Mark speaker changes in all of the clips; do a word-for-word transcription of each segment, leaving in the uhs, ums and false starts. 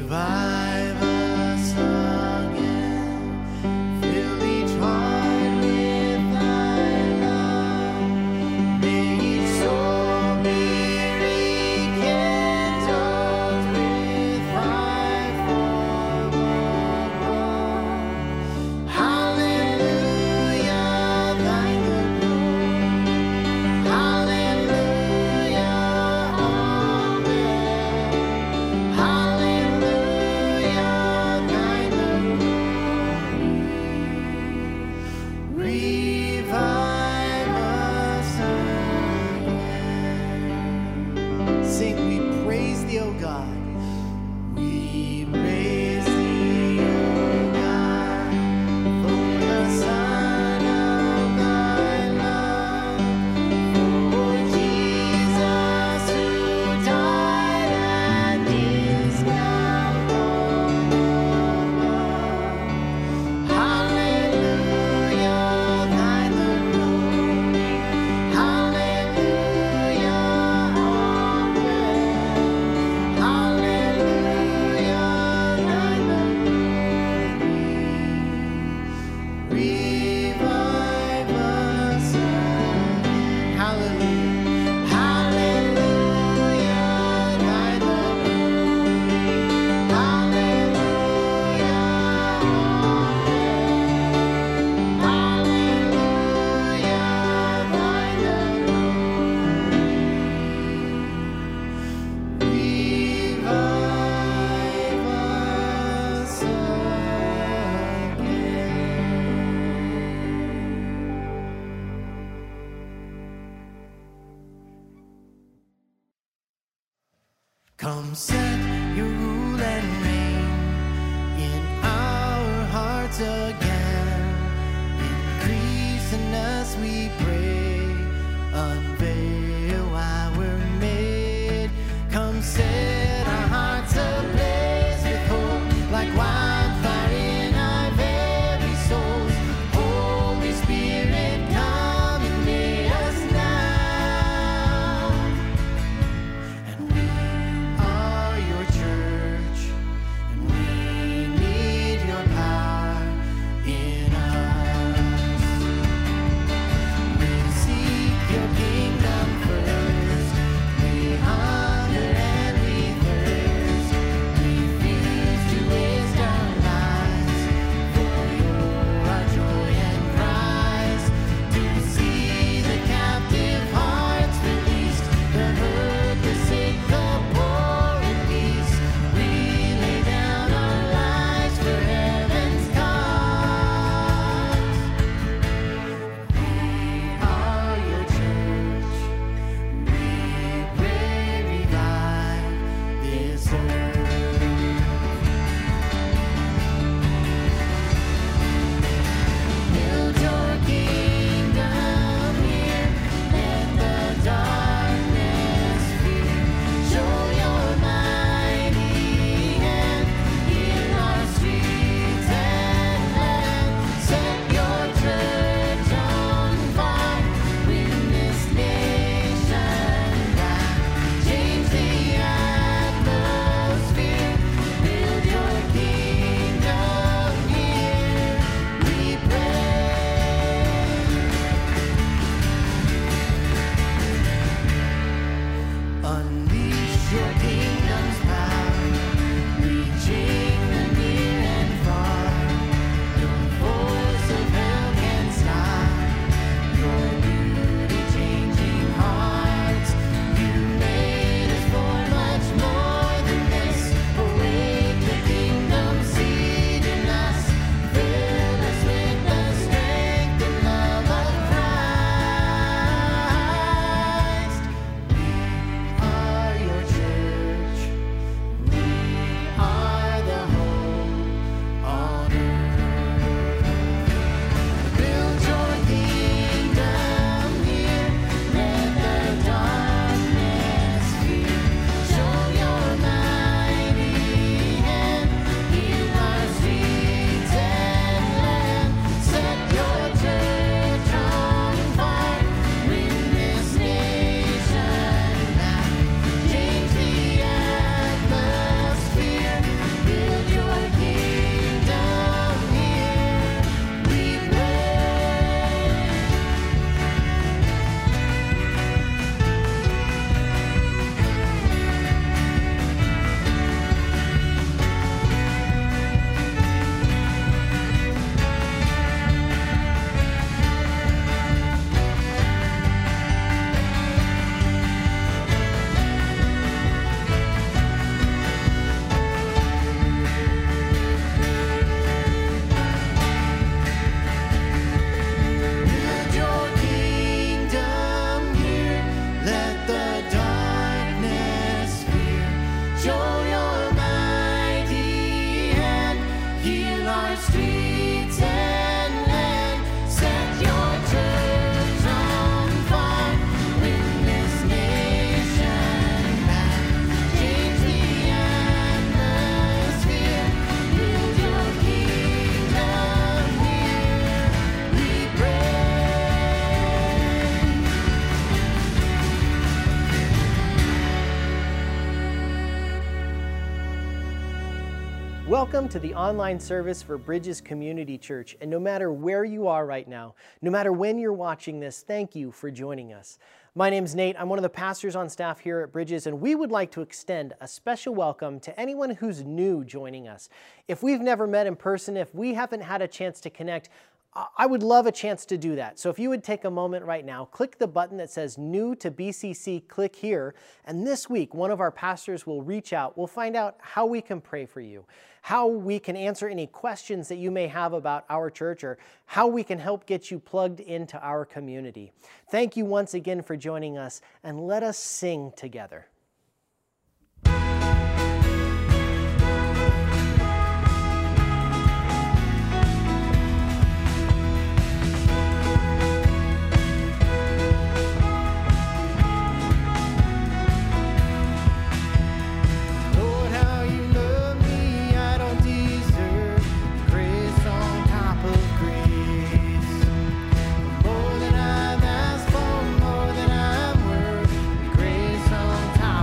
Speaker 1: Revive us again, fill each heart with thy love. May each soul be rekindled with thy form above. Hallelujah, thine the glory. Hallelujah, amen. Hallelujah, thine the glory. Revive us again. Sing, we praise thee, O God. We praise thee, O God, for the Son of thy love, for Jesus who died and is now gone above. Hallelujah, thine the glory. Hallelujah, amen. Hallelujah, thine the glory. Revive us again. Hallelujah. Hallelujah, thine the glory. Hallelujah, amen. Hallelujah, thine the glory. Revive us again. Come set your rule and reign in our hearts again. Increase in us, we pray. Unveil why we're made. Come set our hearts ablaze with hope, like wildfire in our very souls. Holy Spirit, come and meet us now. And we are your church, and we need your power
Speaker 2: Welcome to the online service for Bridges Community Church. And no matter where you are right now, no matter when you're watching this, thank you for joining us. My name's Nate. I'm one of the pastors on staff here at Bridges, and we would like to extend a special welcome to anyone who's new joining us. If we've never met in person, if we haven't had a chance to connect, I would love a chance to do that. So if you would take a moment right now, click the button that says New to B C C, click here, and this week one of our pastors will reach out. We'll find out how we can pray for you, how we can answer any questions that you may have about our church, or how we can help get you plugged into our community. Thank you once again for joining us, and let us sing together.
Speaker 1: More than I've asked for, more than I'm worth, grace on top.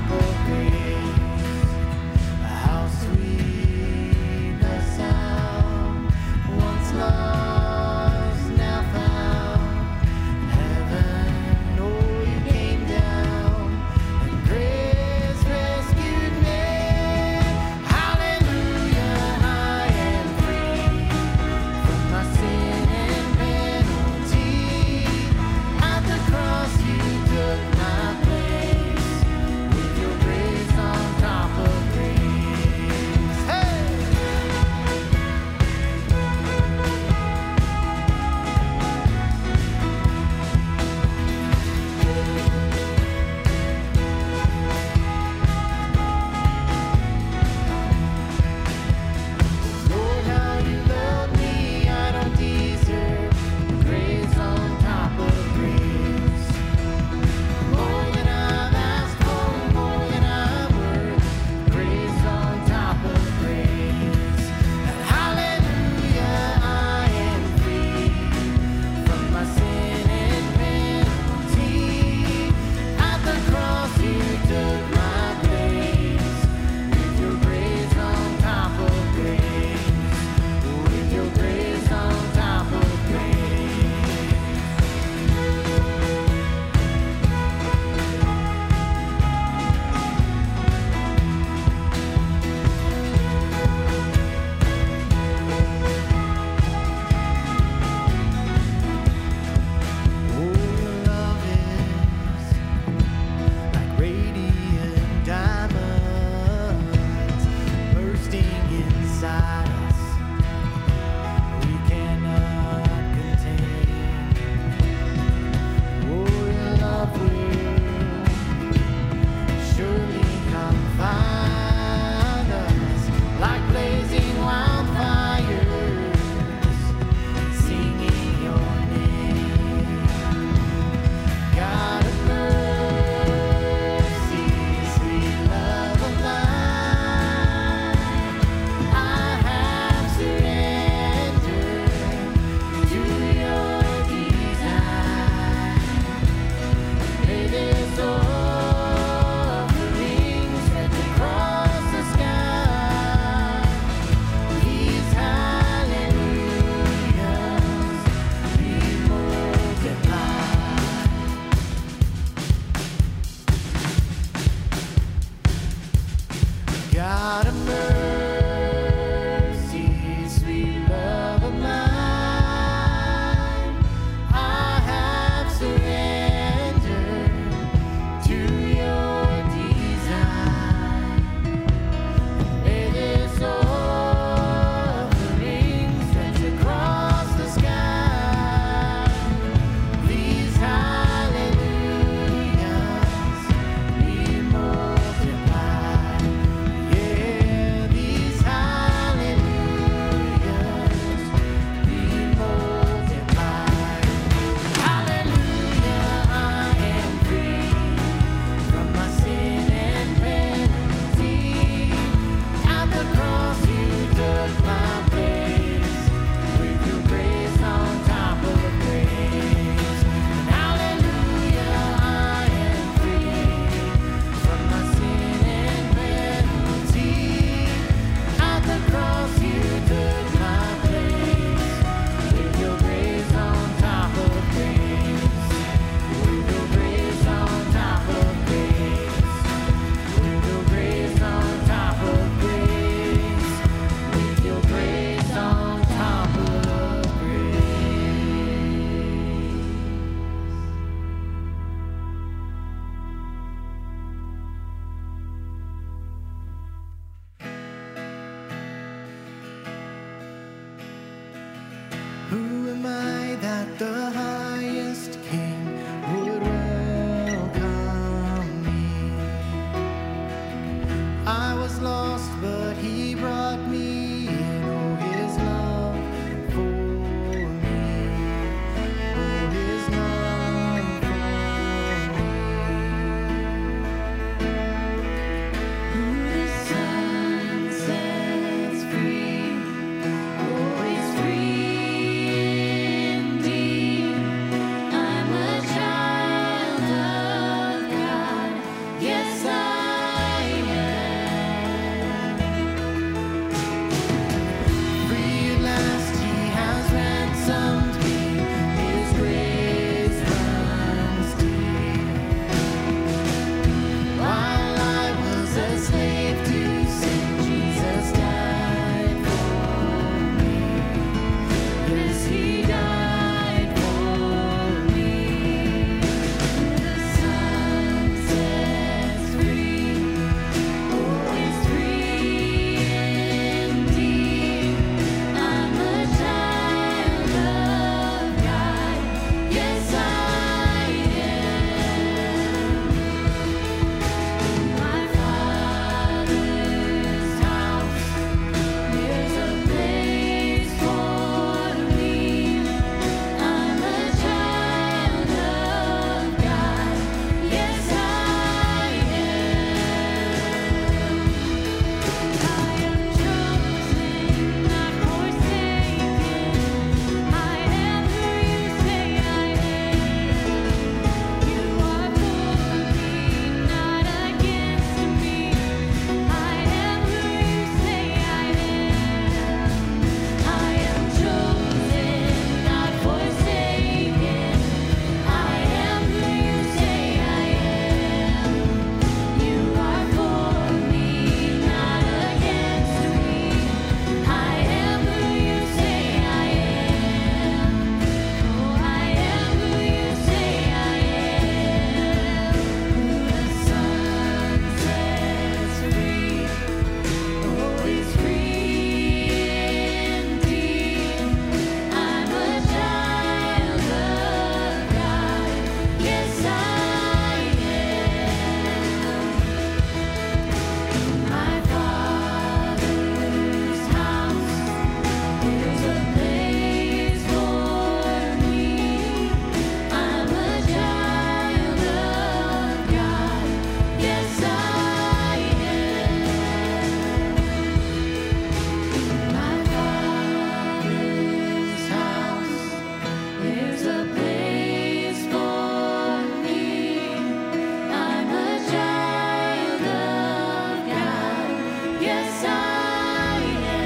Speaker 1: the highest King would welcome me. I was lost, but he brought me in. Oh, his love for me. Oh, his love for me. Who the sun sets free, oh, is free indeed. I'm a child of God. Yes, I am. Free at last, he has ransomed me. His grace runs deep. While I was a slave to sin, Jesus died for me. Yes, he died for me. The sun sets free, oh, is free indeed. I'm a child of God. Yes, I am. My Father's house, there's a place for me. I'm a child of God. Yes, I am. I am chosen, not forsaken. I am who you say I am. You are for me, not against me. I am who you say I am. I am chosen, not forsaken. I am who you say I am. You are for me, not against me. I am who you say I am. Oh, I am who you say I am. Who the sun sets free, oh, is free indeed. I'm a child of God. Yes, I am. My Father's house, there's a place for me. I'm a child of God. Yes, I am. My Father's house, there's a place for me. I'm a child of God. Yes, I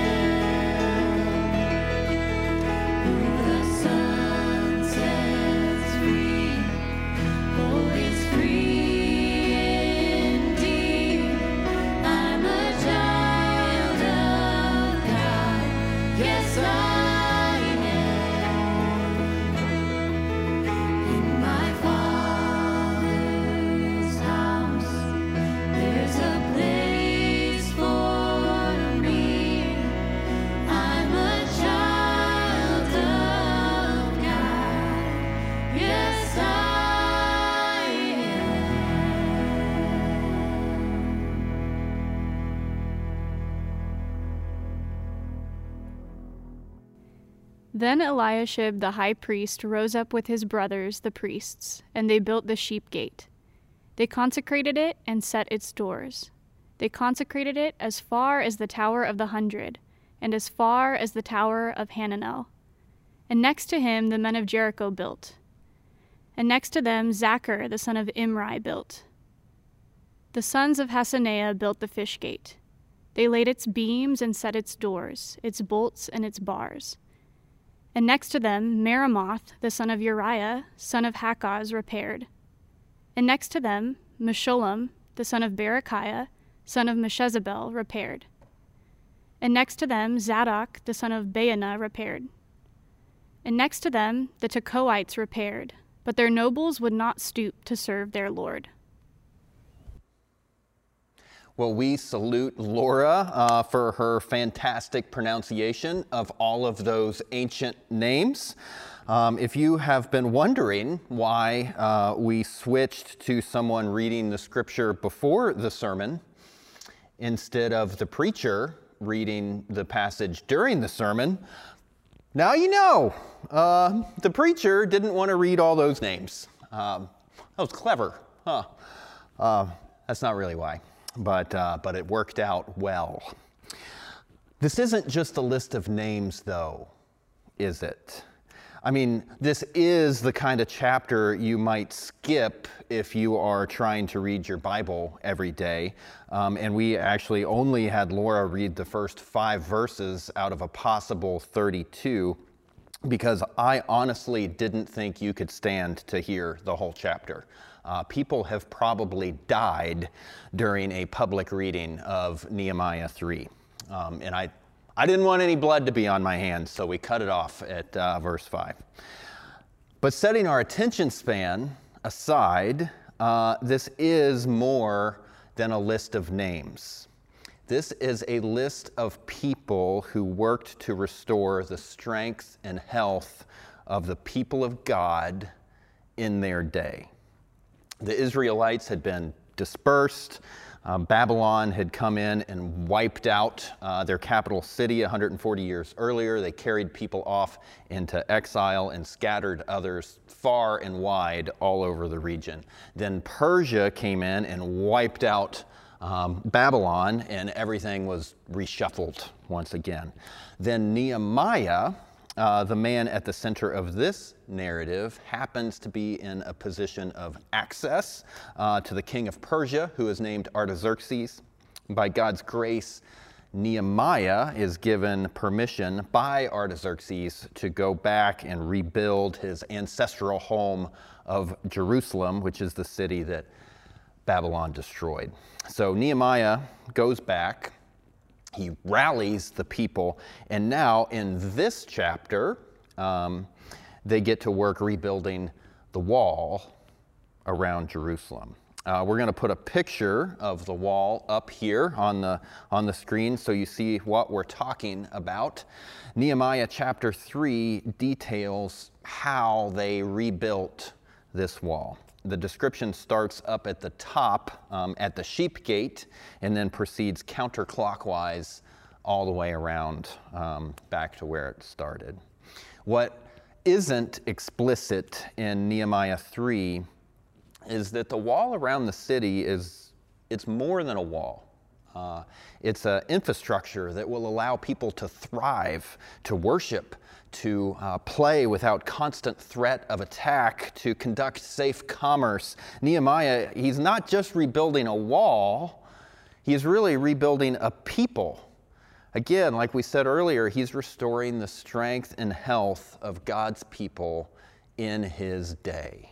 Speaker 1: am. Who the sun sets free, oh, is free indeed. I'm a child of God. Yes, I am. In my Father's house, there's a place for me. I'm a child of God. Yes, I am.
Speaker 3: Then Eliashib the high priest rose up with his brothers the priests, and they built the sheep gate. They consecrated it and set its doors. They consecrated it as far as the Tower of the Hundred, and as far as the Tower of Hananel. And next to him the men of Jericho built. And next to them Zachar the son of Imri built. The sons of Hasaneah built the fish gate. They laid its beams and set its doors, its bolts and its bars. And next to them Meremoth the son of Uriah, son of Hakkoz, repaired. And next to them Meshullam the son of Berechiah, son of Meshezabel, repaired. And next to them Zadok the son of Baana repaired. And next to them the Tekoites repaired, but their nobles would not stoop to serve their Lord.
Speaker 4: Well, we salute Laura uh, for her fantastic pronunciation of all of those ancient names. Um, if you have been wondering why uh, we switched to someone reading the scripture before the sermon instead of the preacher reading the passage during the sermon, now you know. Uh, the preacher didn't want to read all those names. Um, that was clever, huh? Uh, that's not really why, but, uh, but it worked out well. This isn't just a list of names, though, is it? I mean, this is the kind of chapter you might skip if you are trying to read your Bible every day. Um, and we actually only had Laura read the first five verses out of a possible thirty-two, because I honestly didn't think you could stand to hear the whole chapter. Uh, people have probably died during a public reading of Nehemiah three. Um, and I I didn't want any blood to be on my hands, so we cut it off at uh, verse five. But setting our attention span aside, uh, this is more than a list of names. This is a list of people who worked to restore the strength and health of the people of God in their day. The Israelites had been dispersed. Um, Babylon had come in and wiped out uh, their capital city one hundred forty years earlier. They carried people off into exile and scattered others far and wide all over the region. Then Persia came in and wiped out um, Babylon, and everything was reshuffled once again. Then Nehemiah, Uh, the man at the center of this narrative, happens to be in a position of access uh, to the king of Persia, who is named Artaxerxes. By God's grace, Nehemiah is given permission by Artaxerxes to go back and rebuild his ancestral home of Jerusalem, which is the city that Babylon destroyed. So Nehemiah goes back. He rallies the people, and now in this chapter, um, they get to work rebuilding the wall around Jerusalem. Uh, we're going to put a picture of the wall up here on the, on the screen so you see what we're talking about. Nehemiah chapter three details how they rebuilt this wall. The description starts up at the top um, at the sheep gate and then proceeds counterclockwise all the way around um, back to where it started. What isn't explicit in Nehemiah three is that the wall around the city is, it's more than a wall. Uh, it's an infrastructure that will allow people to thrive, to worship, to uh, play without constant threat of attack, to conduct safe commerce. Nehemiah, he's not just rebuilding a wall, he's really rebuilding a people. Again, like we said earlier, he's restoring the strength and health of God's people in his day.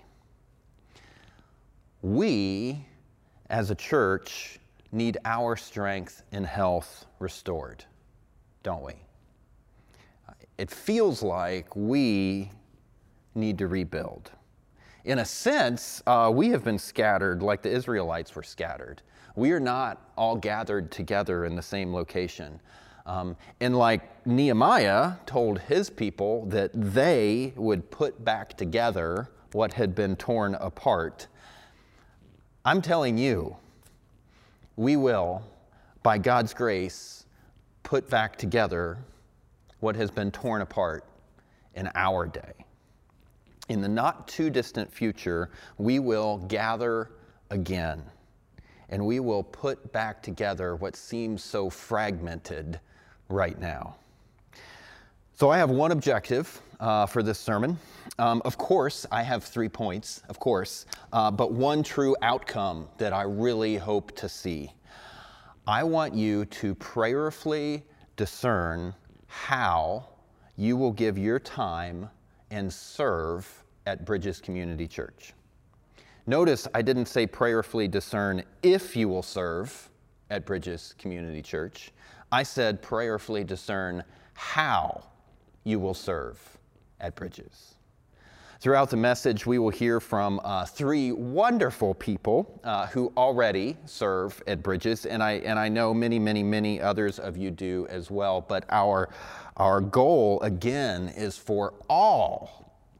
Speaker 4: We, as a church, need our strength and health restored, don't we? It feels like we need to rebuild. In a sense, uh, we have been scattered like the Israelites were scattered. We are not all gathered together in the same location. Um, and like Nehemiah told his people that they would put back together what had been torn apart, I'm telling you, we will, by God's grace, put back together what has been torn apart in our day. In the not too distant future, we will gather again, and we will put back together what seems so fragmented right now. So I have one objective uh, for this sermon. Um, of course, I have three points, of course, uh, but one true outcome that I really hope to see. I want you to prayerfully discern how you will give your time and serve at Bridges Community Church. Notice I didn't say prayerfully discern if you will serve at Bridges Community Church. I said prayerfully discern how you will serve at Bridges. Throughout the message, we will hear from uh, three wonderful people uh, who already serve at Bridges, and I and I know many, many, many others of you do as well. But our our goal again is for all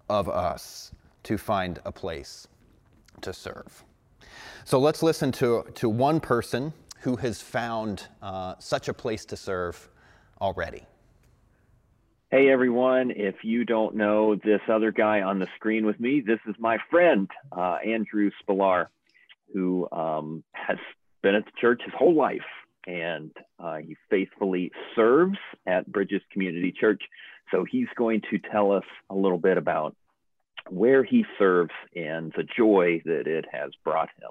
Speaker 4: of us to find a place to serve. So let's listen to, to one person who has found uh, such a place to serve already.
Speaker 5: Hey everyone, if you don't know this other guy on the screen with me, this is my friend, uh, Andrew Spillar, who um, has been at the church his whole life, and uh, he faithfully serves at Bridges Community Church. So he's going to tell us a little bit about where he serves and the joy that it has brought him.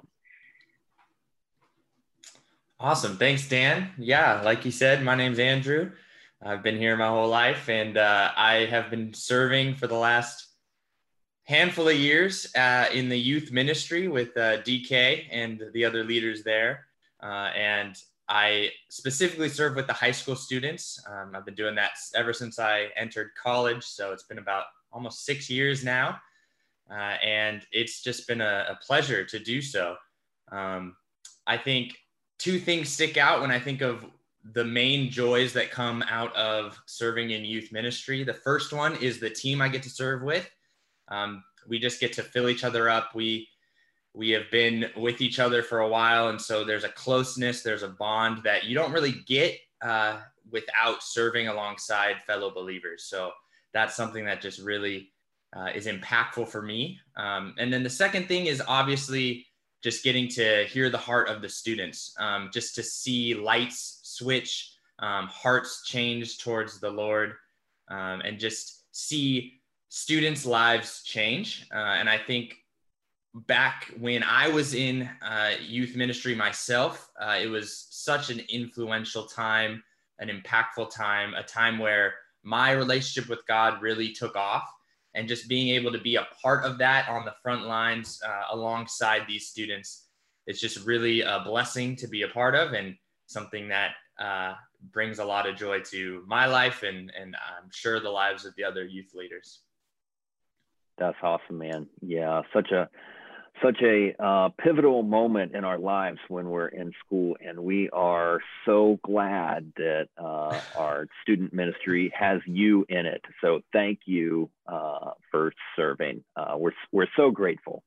Speaker 6: Awesome. Thanks, Dan. Yeah, like you said, my name's Andrew. I've been here my whole life, and uh, I have been serving for the last handful of years uh, in the youth ministry with uh, D K and the other leaders there. Uh, and I specifically serve with the high school students. Um, I've been doing that ever since I entered college. So it's been about almost six years now. Uh, and it's just been a, a pleasure to do so. Um, I think two things stick out when I think of the main joys that come out of serving in youth ministry. The first one is the team I get to serve with. Um, we just get to fill each other up. We we have been with each other for a while, and so there's a closeness, there's a bond that you don't really get uh, without serving alongside fellow believers. So that's something that just really uh, is impactful for me. Um, and then the second thing is obviously just getting to hear the heart of the students, um, just to see lights switch, um, hearts change towards the Lord, um, and just see students' lives change. Uh, and I think back when I was in uh, youth ministry myself, uh, it was such an influential time, an impactful time, a time where my relationship with God really took off. And just being able to be a part of that on the front lines uh, alongside these students, it's just really a blessing to be a part of, and something that uh, brings a lot of joy to my life, and, and I'm sure the lives of the other youth leaders.
Speaker 5: That's awesome, man. Yeah, such a such a uh, pivotal moment in our lives when we're in school, and we are so glad that uh, our student ministry has you in it. So thank you uh, for serving. Uh, we're we're so grateful.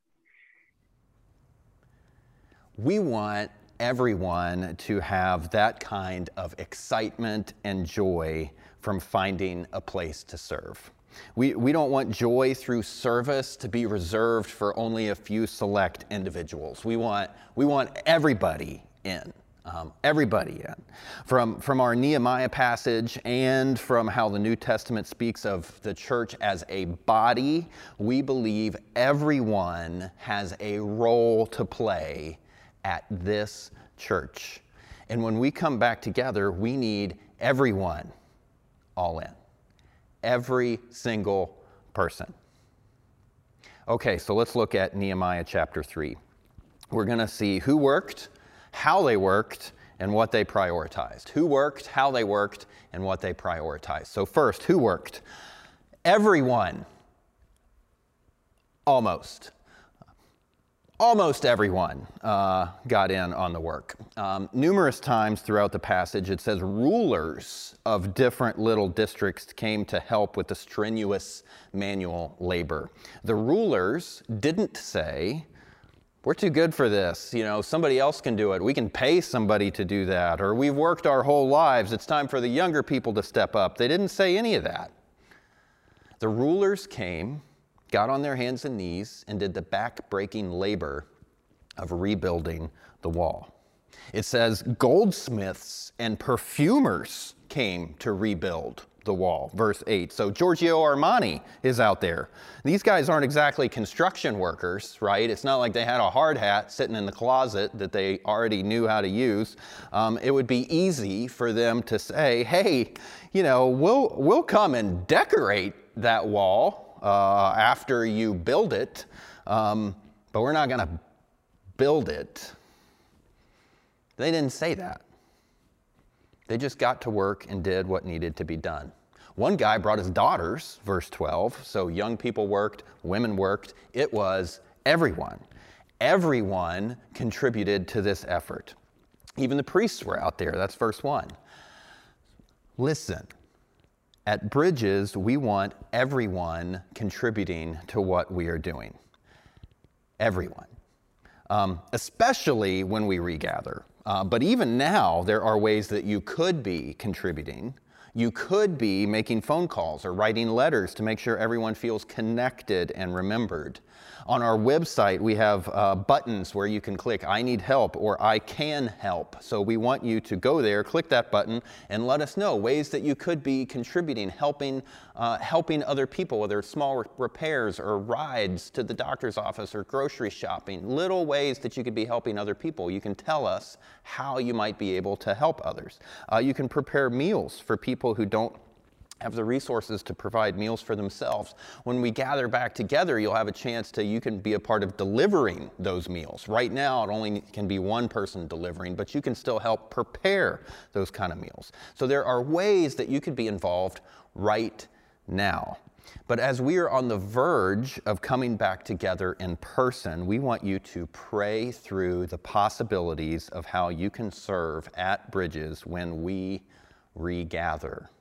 Speaker 4: We want everyone to have that kind of excitement and joy from finding a place to serve. We, we don't want joy through service to be reserved for only a few select individuals. We want, we want everybody in, um, everybody in. From, from our Nehemiah passage and from how the New Testament speaks of the church as a body, we believe everyone has a role to play at this church. And when we come back together, we need everyone all in. Every single person. Okay, so let's look at Nehemiah chapter three. We're going to see who worked, how they worked, and what they prioritized. Who worked, how they worked, and what they prioritized. So first, who worked? Everyone. Almost. Almost everyone uh, got in on the work. Um, numerous times throughout the passage, it says rulers of different little districts came to help with the strenuous manual labor. The rulers didn't say, we're too good for this, you know, somebody else can do it. We can pay somebody to do that, or we've worked our whole lives. It's time for the younger people to step up. They didn't say any of that. The rulers came, got on their hands and knees, and did the back-breaking labor of rebuilding the wall. It says goldsmiths and perfumers came to rebuild the wall, verse eight. So Giorgio Armani is out there. These guys aren't exactly construction workers, right? It's not like they had a hard hat sitting in the closet that they already knew how to use. Um, it would be easy for them to say, hey, you know, we'll, we'll come and decorate that wall Uh, after you build it, um, but we're not going to build it. They didn't say that. They just got to work and did what needed to be done. One guy brought his daughters, verse twelve, so young people worked, women worked. It was everyone. Everyone contributed to this effort. Even the priests were out there. That's verse one. Listen, At Bridges, we want everyone contributing to what we are doing. Everyone. Um, especially when we regather. Uh, but even now, there are ways that you could be contributing. You could be making phone calls or writing letters to make sure everyone feels connected and remembered. On our website, we have uh, buttons where you can click I need help or I can help. So we want you to go there, click that button, and let us know ways that you could be contributing, helping, uh, helping other people, whether it's small repairs or rides to the doctor's office or grocery shopping, little ways that you could be helping other people. You can tell us how you might be able to help others. Uh, you can prepare meals for people who don't have the resources to provide meals for themselves. When we gather back together, you'll have a chance to, you can be a part of delivering those meals. Right now, it only can be one person delivering, but you can still help prepare those kind of meals. So there are ways that you could be involved right now. But as we are on the verge of coming back together in person, we want you to pray through the possibilities of how you can serve at Bridges when we regather.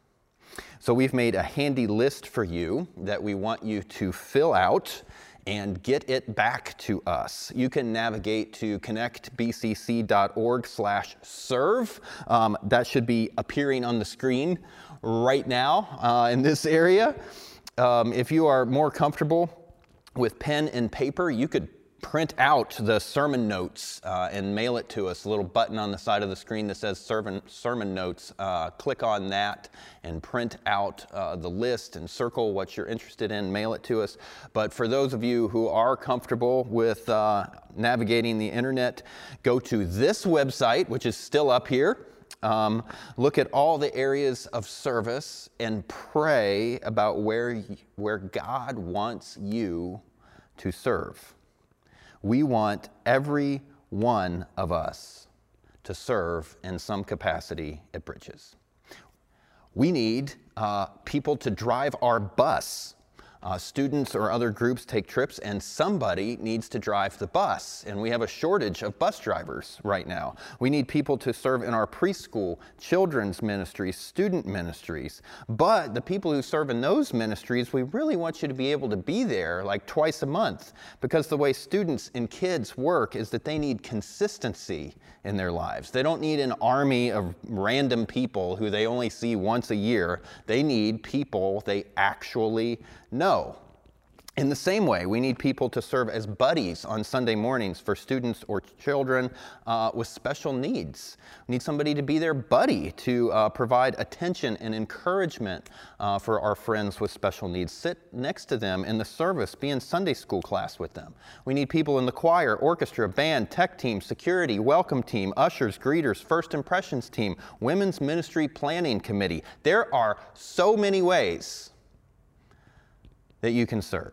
Speaker 4: So we've made a handy list for you that we want you to fill out and get it back to us. You can navigate to connectbcc.org slash serve. Um, that should be appearing on the screen right now uh, in this area. Um, if you are more comfortable with pen and paper, you could print out the sermon notes uh, and mail it to us. A little button on the side of the screen that says sermon, sermon notes. Uh, click on that and print out uh, the list and circle what you're interested in, mail it to us. But for those of you who are comfortable with uh, navigating the internet, go to this website, which is still up here. Um, look at all the areas of service and pray about where, where God wants you to serve. We want every one of us to serve in some capacity at Bridges. We need uh, people to drive our bus. Uh, students or other groups take trips, and somebody needs to drive the bus. And we have a shortage of bus drivers right now. We need people to serve in our preschool, children's ministries, student ministries. But the people who serve in those ministries, we really want you to be able to be there like twice a month, because the way students and kids work is that they need consistency in their lives. They don't need an army of random people who they only see once a year. They need people they actually know. In the same way, we need people to serve as buddies on Sunday mornings for students or children uh, with special needs. We need somebody to be their buddy to uh, provide attention and encouragement uh, for our friends with special needs. Sit next to them in the service, be in Sunday school class with them. We need people in the choir, orchestra, band, tech team, security, welcome team, ushers, greeters, first impressions team, women's ministry planning committee. There are so many ways that you can serve.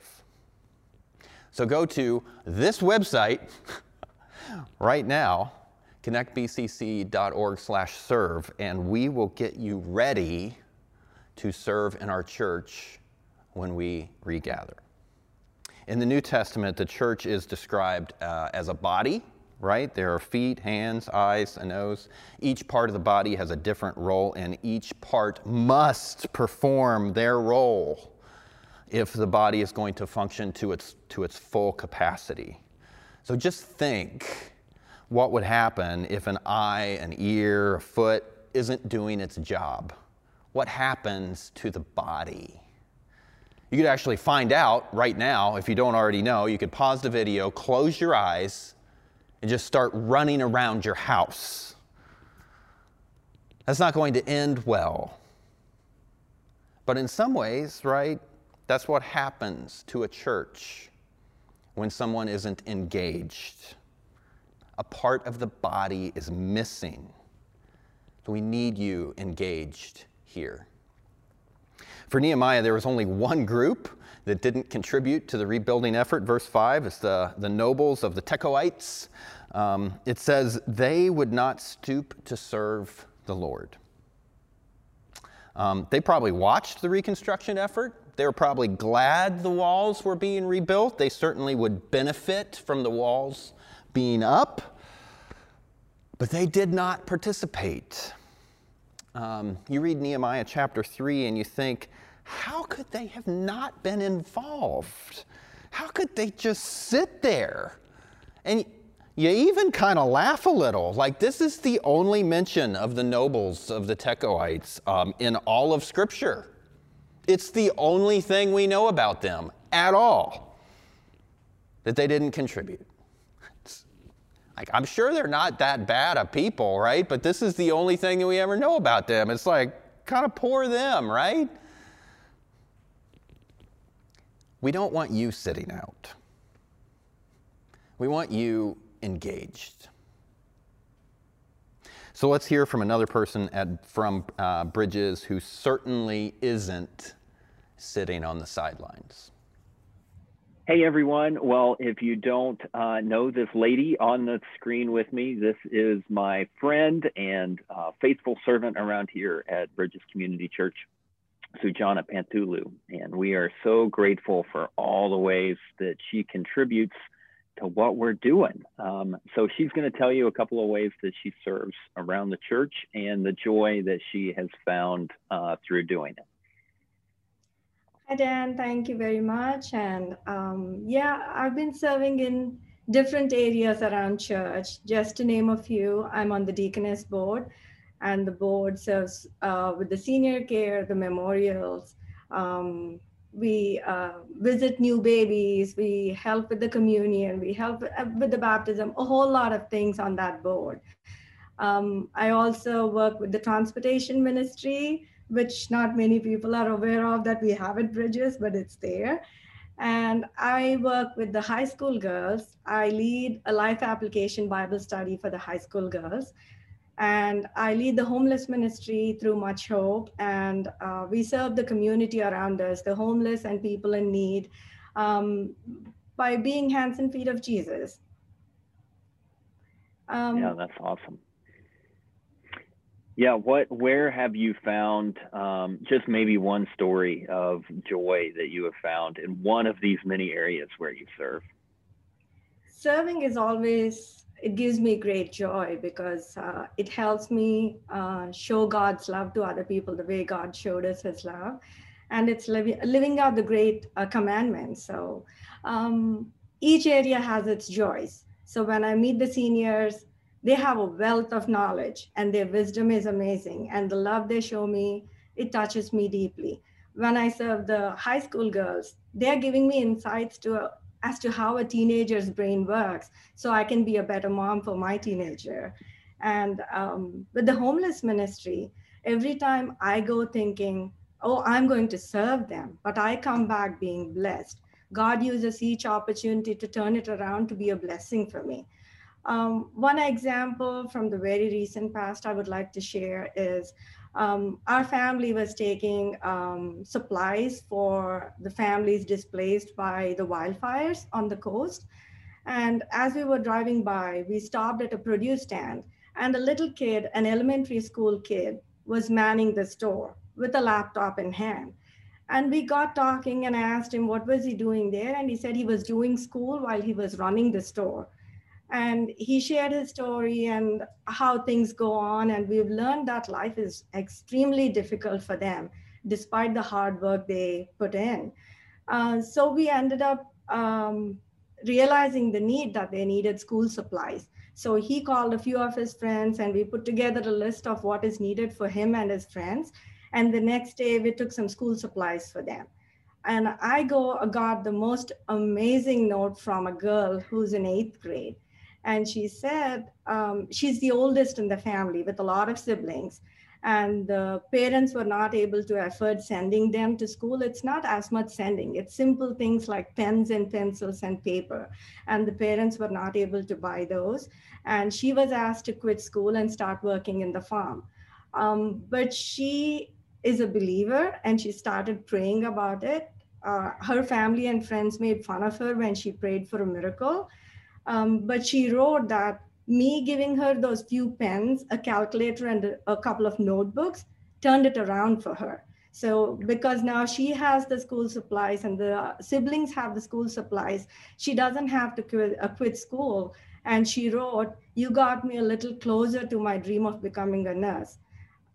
Speaker 4: So go to this website right now, connectbcc.org slash serve, and we will get you ready to serve in our church when we regather. In the New Testament, the church is described uh, as a body, right? There are feet, hands, eyes, a nose. Each part of the body has a different role, and each part must perform their role if the body is going to function to its, to its full capacity. So just think what would happen if an eye, an ear, a foot isn't doing its job. What happens to the body? You could actually find out right now, if you don't already know. You could pause the video, close your eyes, and just start running around your house. That's not going to end well. But in some ways, right, that's what happens to a church when someone isn't engaged. A part of the body is missing. So we need you engaged here. For Nehemiah, there was only one group that didn't contribute to the rebuilding effort. Verse five is the, the nobles of the Tekoites. Um, it says, they would not stoop to serve the Lord. Um, they probably watched the reconstruction effort. They were probably glad the walls were being rebuilt. They certainly would benefit from the walls being up. But they did not participate. Um, you read Nehemiah chapter three and you think, how could they have not been involved? How could they just sit there? And you even kind of laugh a little, like this is the only mention of the nobles of the Tekoites um, in all of Scripture. It's the only thing we know about them at all, that they didn't contribute. It's, like, I'm sure they're not that bad of people, right? But this is the only thing that we ever know about them. It's like, kind of poor them, right? We don't want you sitting out. We want you engaged. So let's hear from another person at, from uh, Bridges who certainly isn't sitting on the sidelines.
Speaker 5: Hey, everyone. Well, if you don't uh, know this lady on the screen with me, this is my friend and uh, faithful servant around here at Bridges Community Church, Sujana Pantulu. And we are so grateful for all the ways that she contributes to what we're doing. Um, so she's going to tell you a couple of ways that she serves around the church and the joy that she has found uh, through doing it.
Speaker 7: Hi, Dan. Thank you very much. And um, yeah, I've been serving in different areas around church. Just to name a few, I'm on the Deaconess Board, and the board serves uh, with the senior care, the memorials. Um, we uh, visit new babies, we help with the communion, we help with the baptism, a whole lot of things on that board. Um, I also work with the transportation ministry, which not many people are aware of that we have at Bridges, but it's there. And I work with the high school girls. I lead a life application Bible study for the high school girls. And I lead the homeless ministry through Much Hope, and uh, we serve the community around us, the homeless and people in need, um, by being hands and feet of Jesus. Um,
Speaker 5: yeah, that's awesome. Yeah, what, where have you found um, just maybe one story of joy that you have found in one of these many areas where you serve?
Speaker 7: Serving is always, it gives me great joy because uh, it helps me uh, show God's love to other people the way God showed us his love. And it's living, living out the great uh, commandments. So um, each area has its joys. So when I meet the seniors, they have a wealth of knowledge and their wisdom is amazing. And the love they show me, it touches me deeply. When I serve the high school girls, they're giving me insights to a, as to how a teenager's brain works, so I can be a better mom for my teenager. And um, with the homeless ministry, every time I go thinking, oh, I'm going to serve them, but I come back being blessed. God uses each opportunity to turn it around to be a blessing for me. Um, one example from the very recent past I would like to share is um, our family was taking um, supplies for the families displaced by the wildfires on the coast. And as we were driving by, we stopped at a produce stand, and a little kid, an elementary school kid, was manning the store with a laptop in hand. And we got talking and I asked him, what was he doing there? And he said he was doing school while he was running the store. And he shared his story and how things go on. And we've learned that life is extremely difficult for them, despite the hard work they put in. Uh, so we ended up um, realizing the need that they needed school supplies. So he called a few of his friends and we put together a list of what is needed for him and his friends. And the next day we took some school supplies for them. And I go, got the most amazing note from a girl who's in eighth grade. And she said, um, she's the oldest in the family with a lot of siblings. And the parents were not able to afford sending them to school. It's not as much sending. It's simple things like pens and pencils and paper. And the parents were not able to buy those. And she was asked to quit school and start working in the farm. Um, but she is a believer and she started praying about it. Uh, her family and friends made fun of her when she prayed for a miracle. Um, but she wrote that me giving her those few pens, a calculator, and a, a couple of notebooks turned it around for her. So because now she has the school supplies and the siblings have the school supplies, she doesn't have to quit, uh, quit school. And she wrote, you got me a little closer to my dream of becoming a nurse.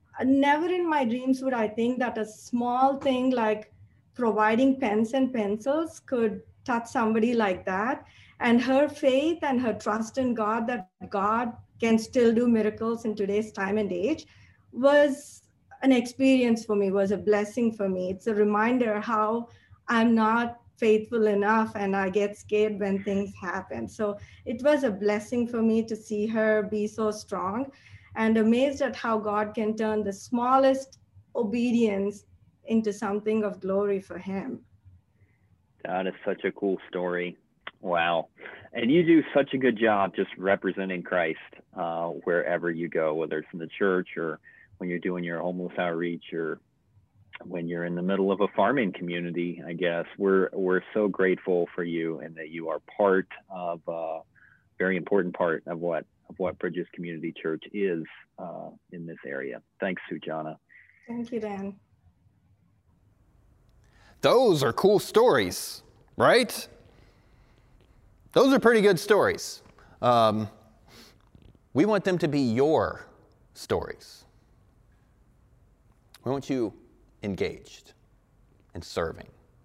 Speaker 7: never in my dreams would I think that a small thing like providing pens and pencils could touch somebody like that. And her faith and her trust in God, that God can still do miracles in today's time and age, was an experience for me, was a blessing for me. It's a reminder how I'm not faithful enough and I get scared when things happen. So it was a blessing for me to see her be so strong, and amazed at how God can turn the smallest obedience into something of glory for him.
Speaker 5: That is such a cool story. Wow. And you do such a good job just representing Christ uh, wherever you go, whether it's in the church or when you're doing your homeless outreach or when you're in the middle of a farming community. I guess we're we're so grateful for you and that you are part of a very important part of what of what Bridges Community Church is uh, in this area. Thanks, Sujana.
Speaker 7: Thank you, Dan.
Speaker 4: Those are cool stories, right? Those are pretty good stories. Um, we want them to be your stories. We want you engaged in serving.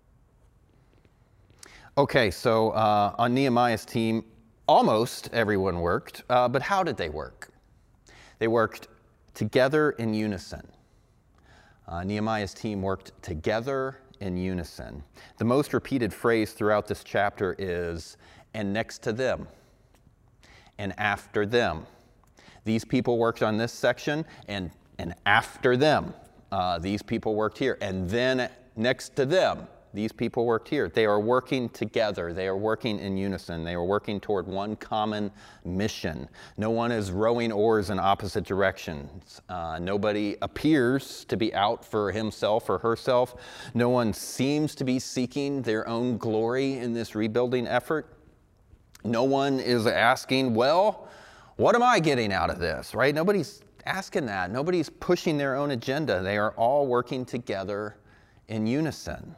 Speaker 4: Okay, so uh, on Nehemiah's team, almost everyone worked, uh, but how did they work? They worked together in unison. Uh, Nehemiah's team worked together in unison. The most repeated phrase throughout this chapter is, and next to them, and after them. These people worked on this section, and, and after them, uh, these people worked here, and then next to them, these people worked here. They are working together. They are working in unison. They are working toward one common mission. No one is rowing oars in opposite directions. Uh, nobody appears to be out for himself or herself. No one seems to be seeking their own glory in this rebuilding effort. No one is asking, well, what am I getting out of this, right? Nobody's asking that. Nobody's pushing their own agenda. They are all working together in unison.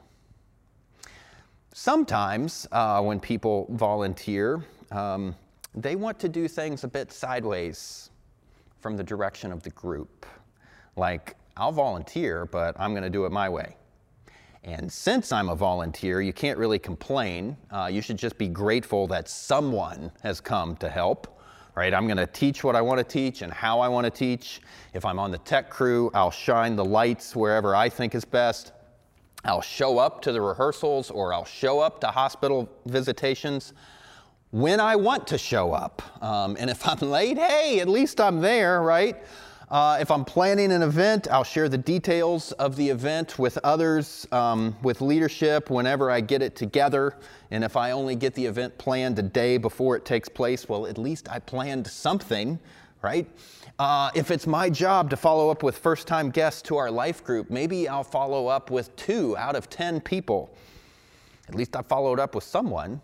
Speaker 4: Sometimes uh, when people volunteer, um, they want to do things a bit sideways from the direction of the group. Like, I'll volunteer, but I'm going to do it my way. And since I'm a volunteer, you can't really complain. Uh, you should just be grateful that someone has come to help, right? I'm going to teach what I want to teach and how I want to teach. If I'm on the tech crew, I'll shine the lights wherever I think is best. I'll show up to the rehearsals, or I'll show up to hospital visitations when I want to show up. Um, and if I'm late, hey, at least I'm there, right? Uh, if I'm planning an event, I'll share the details of the event with others, um, with leadership whenever I get it together. And if I only get the event planned a day before it takes place, well, at least I planned something, right? Uh, if it's my job to follow up with first-time guests to our life group, maybe I'll follow up with two out of ten people. At least I followed up with someone.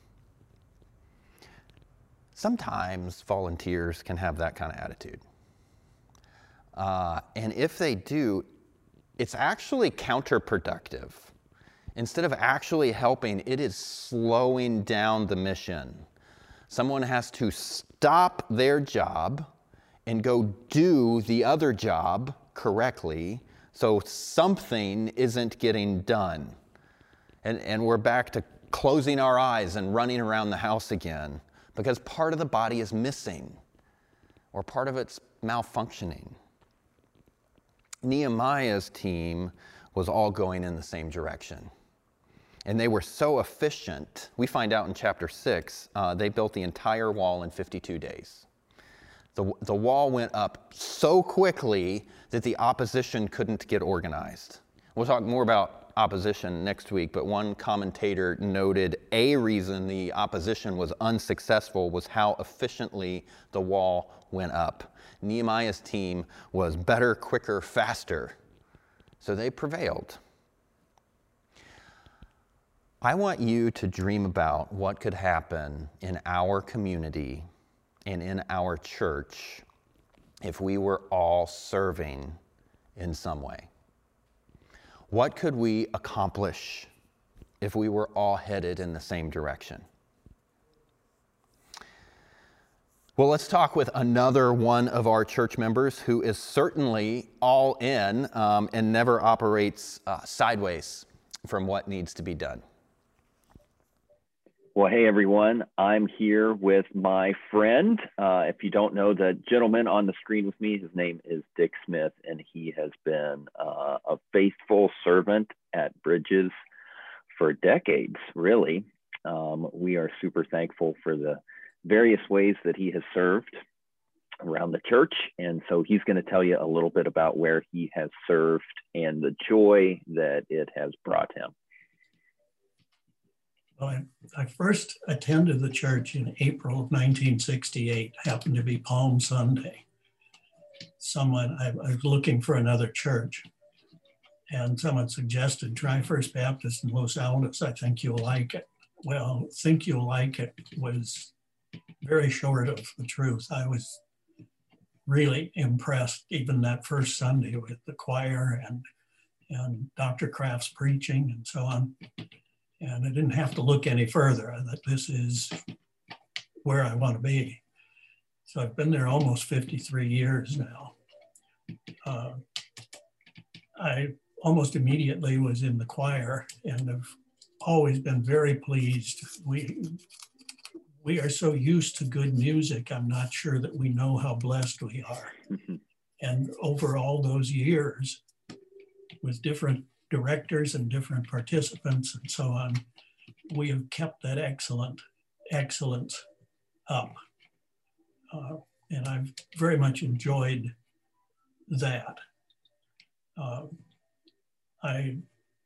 Speaker 4: Sometimes volunteers can have that kind of attitude. Uh, and if they do, it's actually counterproductive. Instead of actually helping, it is slowing down the mission. Someone has to stop their job and go do the other job correctly, so something isn't getting done. And, and we're back to closing our eyes and running around the house again, because part of the body is missing, or part of it's malfunctioning. Nehemiah's team was all going in the same direction. And they were so efficient, we find out in chapter six, uh, they built the entire wall in fifty-two days. The, the wall went up so quickly that the opposition couldn't get organized. We'll talk more about opposition next week, but one commentator noted a reason the opposition was unsuccessful was how efficiently the wall went up. Nehemiah's team was better, quicker, faster, so they prevailed. I want you to dream about what could happen in our community and in our church if we were all serving in some way. What could we accomplish if we were all headed in the same direction? Well, let's talk with another one of our church members who is certainly all in um, and never operates uh, sideways from what needs to be done.
Speaker 5: Well, hey, everyone. I'm here with my friend. Uh, if you don't know the gentleman on the screen with me, his name is Dick Smith, and he has been uh, a faithful servant at Bridges for decades, really. Um, we are super thankful for the various ways that he has served around the church. And so he's going to tell you a little bit about where he has served and the joy that it has brought him.
Speaker 8: Well, I, I first attended the church in April of nineteen sixty-eight, happened to be Palm Sunday. Someone, I, I was looking for another church, and someone suggested, try First Baptist in Los Altos. I think you'll like it. Well, think you'll like it was very short of the truth. I was really impressed, even that first Sunday, with the choir and, and Doctor Kraft's preaching and so on. And I didn't have to look any further. I thought, this is where I want to be. So I've been there almost fifty-three years now. Uh, I almost immediately was in the choir, and have always been very pleased. We, we are so used to good music, I'm not sure that we know how blessed we are. And over all those years, with different directors and different participants and so on, we have kept that excellent excellence up. Uh, and I've very much enjoyed that. Uh, I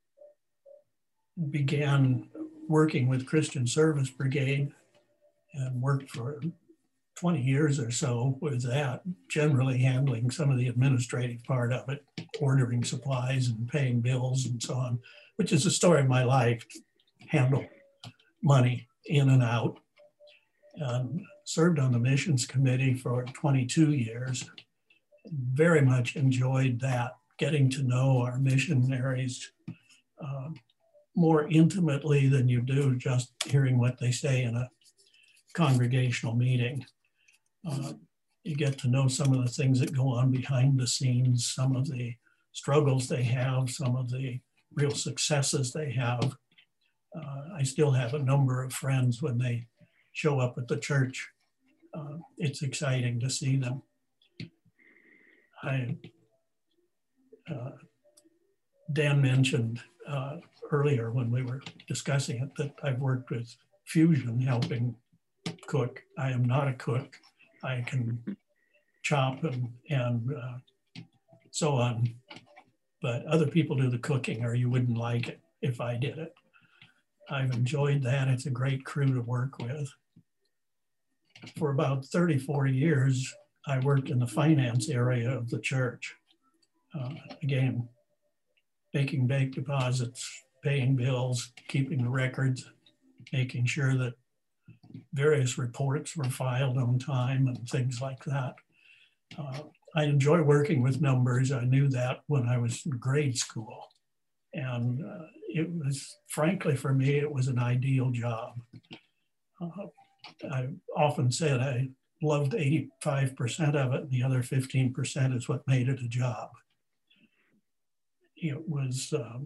Speaker 8: began working with Christian Service Brigade and worked for twenty years or so with that, generally handling some of the administrative part of it, ordering supplies and paying bills and so on, which is the story of my life, handle money in and out. And served on the missions committee for twenty-two years. Very much enjoyed that, getting to know our missionaries uh, more intimately than you do just hearing what they say in a congregational meeting. Uh, you get to know some of the things that go on behind the scenes, some of the struggles they have, some of the real successes they have. Uh, I still have a number of friends when they show up at the church. Uh, it's exciting to see them. I, uh, Dan mentioned uh, earlier when we were discussing it that I've worked with Fusion helping cook. I am not a cook. I can chop and, and uh, so on, but other people do the cooking, or you wouldn't like it if I did it. I've enjoyed that. It's a great crew to work with. For about thirty-four years, I worked in the finance area of the church. Uh, again, making bank deposits, paying bills, keeping the records, making sure that various reports were filed on time and things like that. Uh, I enjoy working with numbers. I knew that when I was in grade school. And uh, it was, frankly, for me, it was an ideal job. Uh, I often said I loved eighty-five percent of it, and the other fifteen percent is what made it a job. It was, um,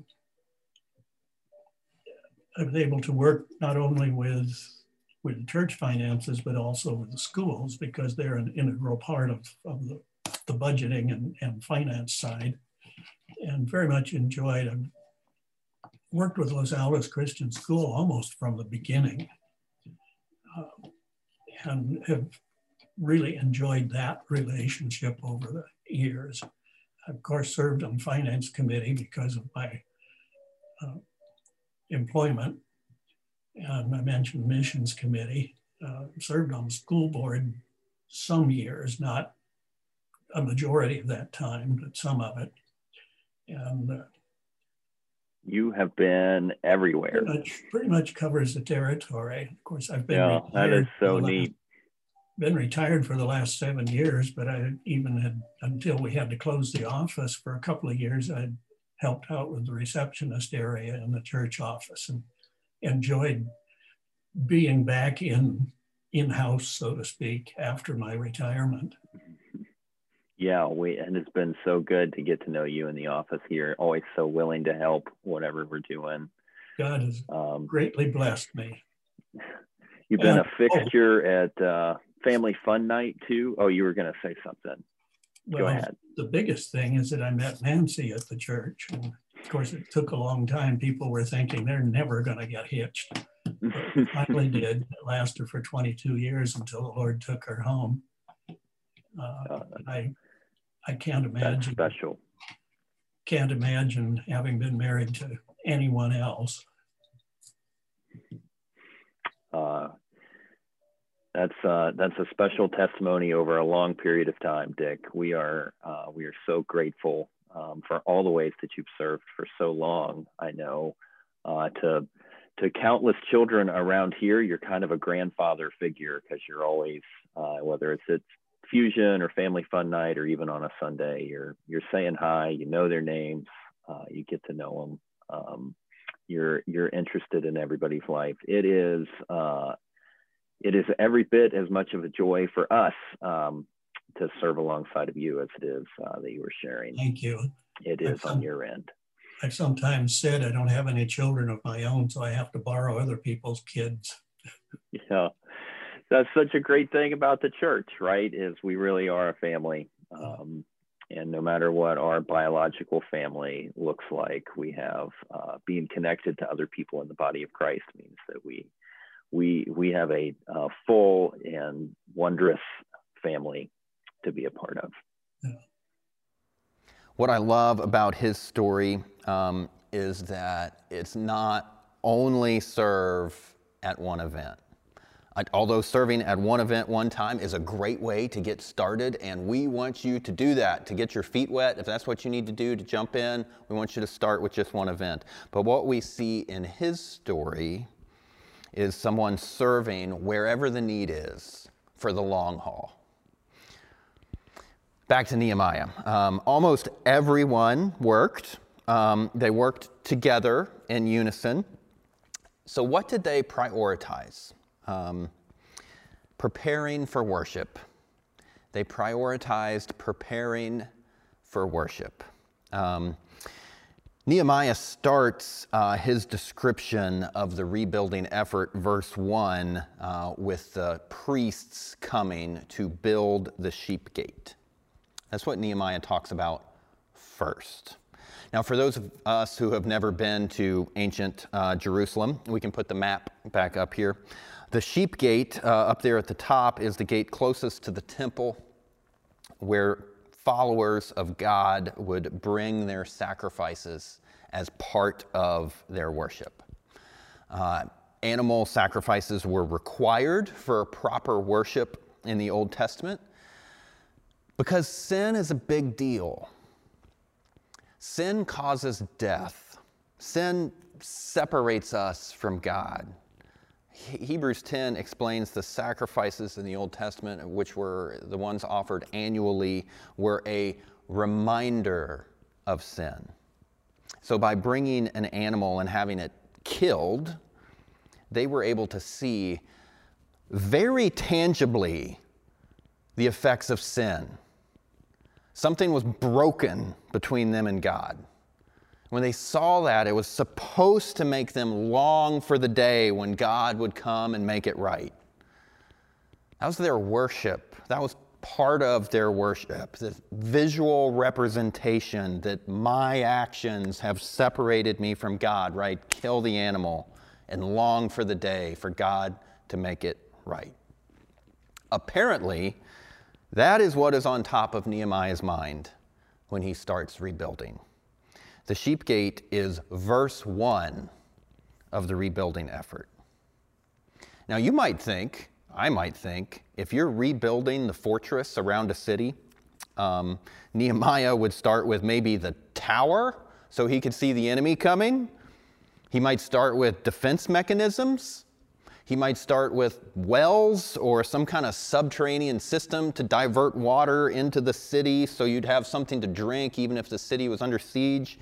Speaker 8: I was able to work not only with with the church finances, but also with the schools, because they're an integral part of, of the, the budgeting and, and finance side, and very much enjoyed and worked with Los Altos Christian School almost from the beginning, uh, and have really enjoyed that relationship over the years. I, of course, served on finance committee because of my uh, employment. And I mentioned missions committee, uh, served on the school board some years, not a majority of that time, but some of it. And uh,
Speaker 5: you have been everywhere.
Speaker 8: Pretty much, pretty much covers the territory. Of course, I've been
Speaker 5: yeah, that is so neat.
Speaker 8: Been retired for the last seven years, but I even had, until we had to close the office for a couple of years, I helped out with the receptionist area in the church office, and enjoyed being back in in-house, so to speak, after my retirement.
Speaker 5: Yeah, we and it's been so good to get to know you in the office here. Always so willing to help whatever we're doing.
Speaker 8: God has um, greatly blessed me.
Speaker 5: You've been
Speaker 8: and,
Speaker 5: a fixture oh, at uh, Family Fun Night too. Oh, you were going to say something.
Speaker 8: Well,
Speaker 5: Go ahead.
Speaker 8: The biggest thing is that I met Nancy at the church. And of course, it took a long time. People were thinking they're never going to get hitched. But we finally did. It lasted for twenty-two years until the Lord took her home. Uh, uh, I I can't imagine.
Speaker 5: That's special.
Speaker 8: Can't imagine having been married to anyone else.
Speaker 5: Uh, that's uh, that's a special testimony over a long period of time, Dick. We are uh, we are so grateful um, for all the ways that you've served for so long. I know uh, to to countless children around here, you're kind of a grandfather figure because you're always uh, whether it's at Fusion or Family Fun Night or even on a Sunday, you're you're saying hi. You know their names. Uh, you get to know them. Um, you're you're interested in everybody's life. It is uh, it is every bit as much of a joy for us um, to serve alongside of you as it is uh, that you were sharing.
Speaker 8: Thank you.
Speaker 5: It is some, on your end.
Speaker 8: I've sometimes said I don't have any children of my own, so I have to borrow other people's kids.
Speaker 5: Yeah, that's such a great thing about the church, right? Is we really are a family. Um, And no matter what our biological family looks like, we have uh, being connected to other people in the body of Christ means that we we we have a uh, full and wondrous family to be a part of.
Speaker 8: Yeah.
Speaker 4: What I love about his story um, is that it's not only serve at one event. Although serving at one event one time is a great way to get started, and we want you to do that, to get your feet wet. If that's what you need to do to jump in, we want you to start with just one event. But what we see in his story is someone serving wherever the need is for the long haul. Back to Nehemiah. Um, almost everyone worked. Um, they worked together in unison. So what did they prioritize? Um, preparing for worship. They prioritized preparing for worship. Um, Nehemiah starts uh, his description of the rebuilding effort, verse one, uh, with the priests coming to build the sheep gate. That's what Nehemiah talks about first. Now, for those of us who have never been to ancient uh, Jerusalem, we can put the map back up here. The sheep gate uh, up there at the top is the gate closest to the temple, where followers of God would bring their sacrifices as part of their worship. Uh, animal sacrifices were required for proper worship in the Old Testament because sin is a big deal. Sin causes death. Sin separates us from God. Hebrews ten explains the sacrifices in the Old Testament, which were the ones offered annually, were a reminder of sin. So by bringing an animal and having it killed, they were able to see very tangibly the effects of sin. Something was broken between them and God. When they saw that, it was supposed to make them long for the day when God would come and make it right. That was their worship. That was part of their worship, the visual representation that my actions have separated me from God, right? Kill the animal and long for the day for God to make it right. Apparently, that is what is on top of Nehemiah's mind when he starts rebuilding. The sheep gate is verse one of the rebuilding effort. Now you might think, I might think, if you're rebuilding the fortress around a city, um, Nehemiah would start with maybe the tower so he could see the enemy coming. He might start with defense mechanisms. He might start with wells or some kind of subterranean system to divert water into the city so you'd have something to drink even if the city was under siege.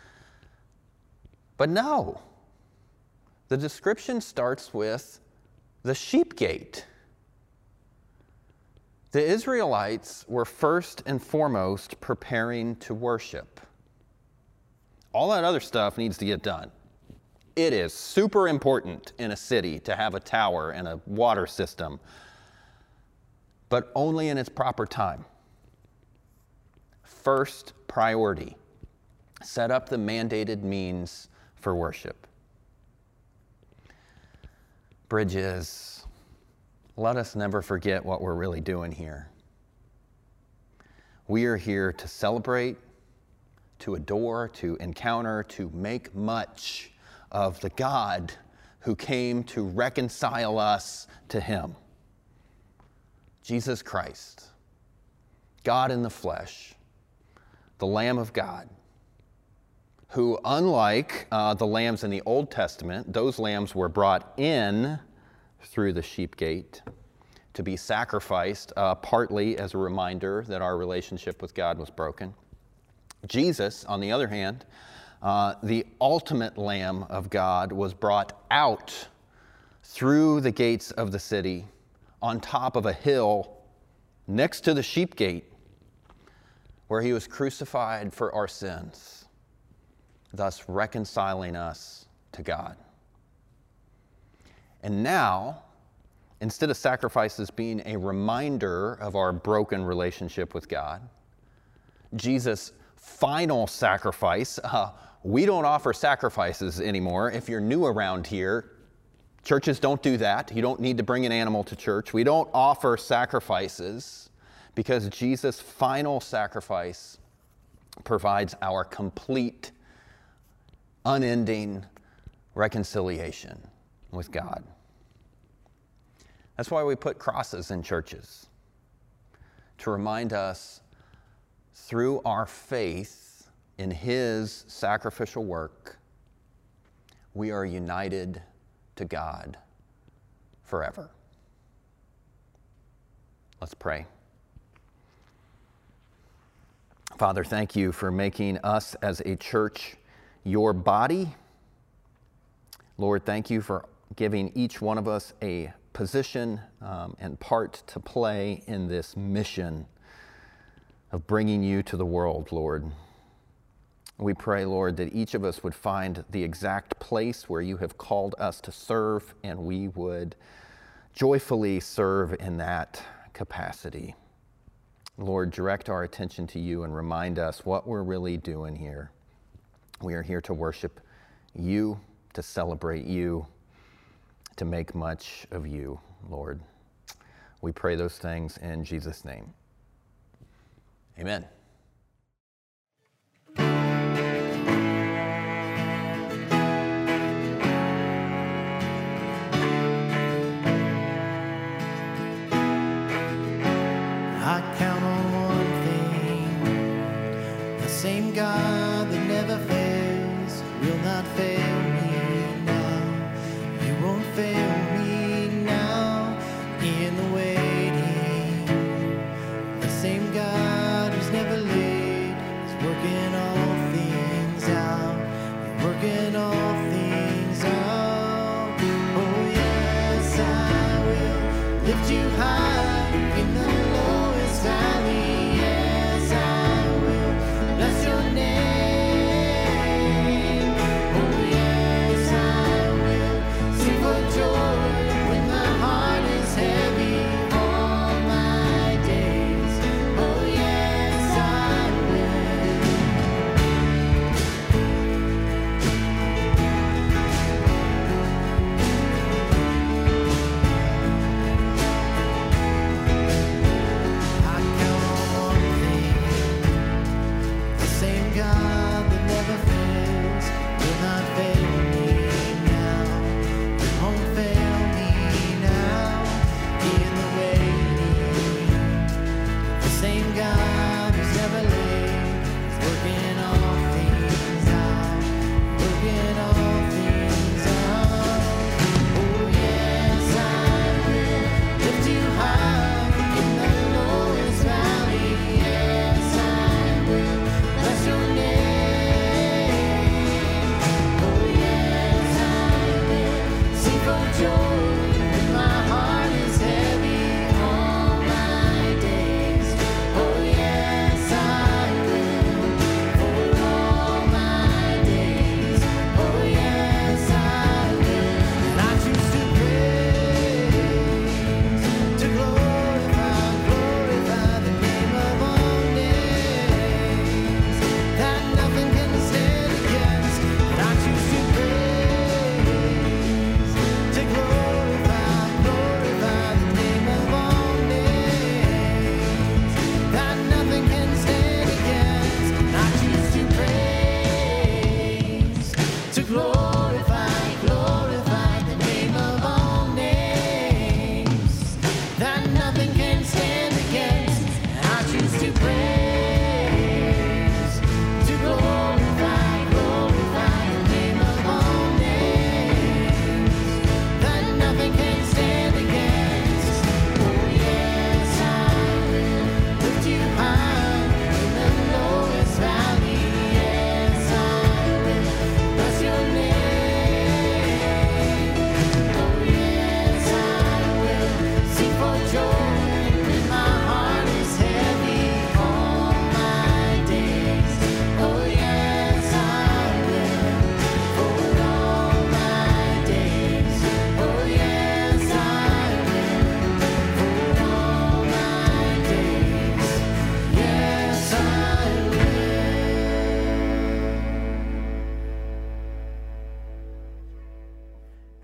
Speaker 4: But no, the description starts with the sheep gate. The Israelites were first and foremost preparing to worship. All that other stuff needs to get done. It is super important in a city to have a tower and a water system, but only in its proper time. First priority, set up the mandated means for worship. Bridges, let us never forget what we're really doing here. We are here to celebrate, to adore, to encounter, to make much of the God who came to reconcile us to him. Jesus Christ, God in the flesh, the Lamb of God, who, unlike uh, the lambs in the Old Testament, those lambs were brought in through the sheep gate to be sacrificed, uh, partly as a reminder that our relationship with God was broken. Jesus, on the other hand, uh, the ultimate Lamb of God, was brought out through the gates of the city on top of a hill next to the sheep gate, where he was crucified for our sins, thus reconciling us to God. And now, instead of sacrifices being a reminder of our broken relationship with God, Jesus' final sacrifice, uh, we don't offer sacrifices anymore. If you're new around here, churches don't do that. You don't need to bring an animal to church. We don't offer sacrifices because Jesus' final sacrifice provides our complete, unending reconciliation with God. That's why we put crosses in churches, to remind us through our faith in his sacrificial work, we are united to God forever. Let's pray. Father, thank you for making us as a church your body. Lord, thank you for giving each one of us a position um, and part to play in this mission of bringing you to the world, Lord. We pray, Lord, that each of us would find the exact place where you have called us to serve, and we would joyfully serve in that capacity. Lord, direct our attention to you and remind us what we're really doing here. We are here to worship you, to celebrate you, to make much of you, Lord. We pray those things in Jesus' name. Amen.
Speaker 1: I count on one thing, the same God that never fails will not fail me now. You won't fail me now in the waiting. The same God who's never late is working all things out. You're working all things out. Oh yes, I will lift you high in the lowest valley. Yes, I will bless your name. Oh yes, I will sing for joy when my heart is heavy all my days. Oh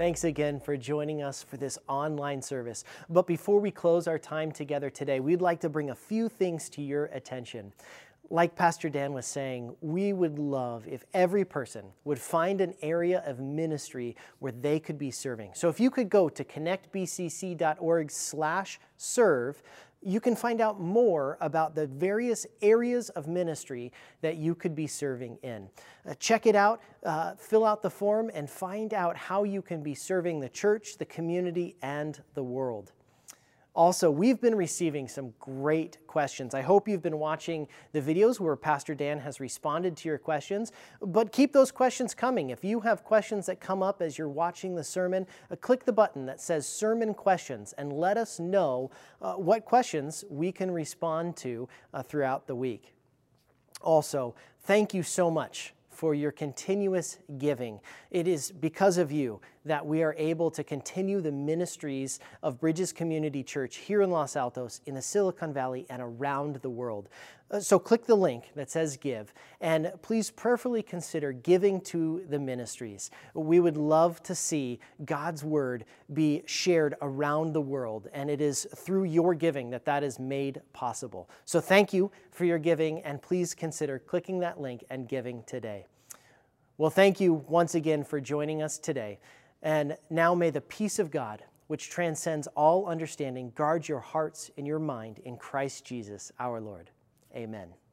Speaker 2: Thanks again for joining us for this online service. But before we close our time together today, we'd like to bring a few things to your attention. Like Pastor Dan was saying, we would love if every person would find an area of ministry where they could be serving. So if you could go to connectbcc.org slash serve, you can find out more about the various areas of ministry that you could be serving in. Uh, check it out, uh, fill out the form, and find out how you can be serving the church, the community, and the world. Also, we've been receiving some great questions. I hope you've been watching the videos where Pastor Dan has responded to your questions, but keep those questions coming. If you have questions that come up as you're watching the sermon, uh, click the button that says Sermon Questions and let us know uh, what questions we can respond to uh, throughout the week. Also, thank you so much for your continuous giving. It is because of you that we are able to continue the ministries of Bridges Community Church here in Los Altos, in the Silicon Valley, and around the world. Uh, so click the link that says Give, and please prayerfully consider giving to the ministries. We would love to see God's Word be shared around the world, and it is through your giving that that is made possible. So thank you for your giving, and please consider clicking that link and giving today. Well, thank you once again for joining us today. And now may the peace of God, which transcends all understanding, guard your hearts and your mind in Christ Jesus our Lord. Amen.